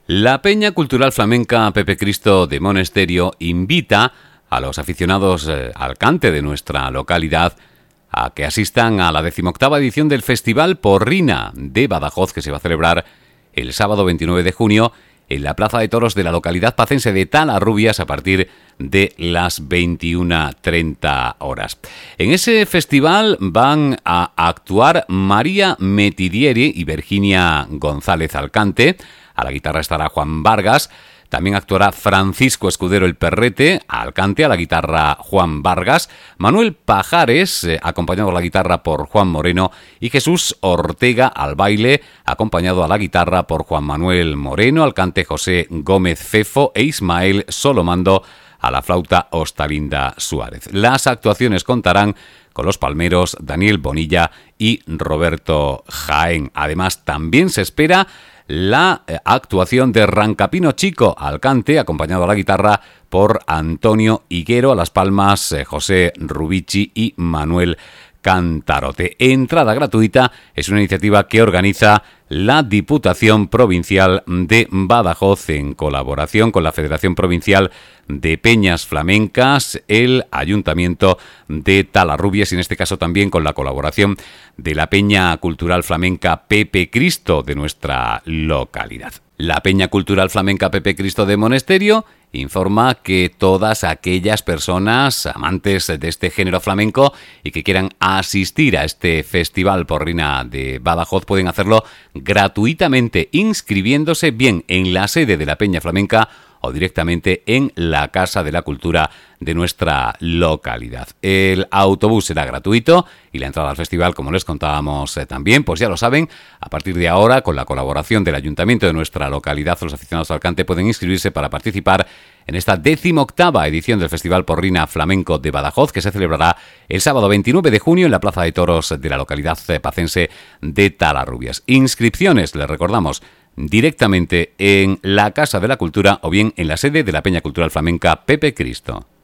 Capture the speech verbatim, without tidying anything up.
La Peña Cultural Flamenca Pepe Cristo de Monesterio invita a los aficionados eh, al cante de nuestra localidad a que asistan a la decimoctava edición del Festival Porrina de Badajoz, que se va a celebrar el sábado veintinueve de junio en la Plaza de Toros de la localidad pacense de Talarrubias a partir de las veintiuna treinta horas. En ese festival van a actuar María Metidieri y Virginia González al cante. A la guitarra estará Juan Vargas. También actuará Francisco Escudero el Perrete al cante, a la guitarra Juan Vargas, Manuel Pajares, eh, acompañado a la guitarra por Juan Moreno, y Jesús Ortega al baile, acompañado a la guitarra por Juan Manuel Moreno, al cante José Gómez Fefo e Ismael Solomando a la flauta Ostalinda Suárez. Las actuaciones contarán con los palmeros Daniel Bonilla y Roberto Jaén. Además, también se espera la actuación de Rancapino Chico al cante, acompañado a la guitarra por Antonio Higuero, a las palmas José Rubici y Manuel Cantarote. Entrada gratuita, es una iniciativa que organiza la Diputación Provincial de Badajoz en colaboración con la Federación Provincial de Peñas Flamencas, el Ayuntamiento de Talarrubias y en este caso también con la colaboración de la Peña Cultural Flamenca Pepe Cristo de nuestra localidad. La Peña Cultural Flamenca Pepe Cristo de Monesterio informa que todas aquellas personas amantes de este género flamenco y que quieran asistir a este Festival Porrina de Badajoz pueden hacerlo gratuitamente inscribiéndose bien en la sede de la Peña Flamenca o directamente en la Casa de la Cultura de nuestra localidad. El autobús será gratuito y la entrada al festival, como les contábamos eh, también, pues ya lo saben, a partir de ahora, con la colaboración del Ayuntamiento de nuestra localidad, los aficionados al cante pueden inscribirse para participar en esta decimoctava edición del Festival Porrina Flamenco de Badajoz, que se celebrará el sábado veintinueve de junio en la Plaza de Toros de la localidad pacense de Talarrubias. Inscripciones, les recordamos, directamente en la Casa de la Cultura o bien en la sede de la Peña Cultural Flamenca Pepe Cristo.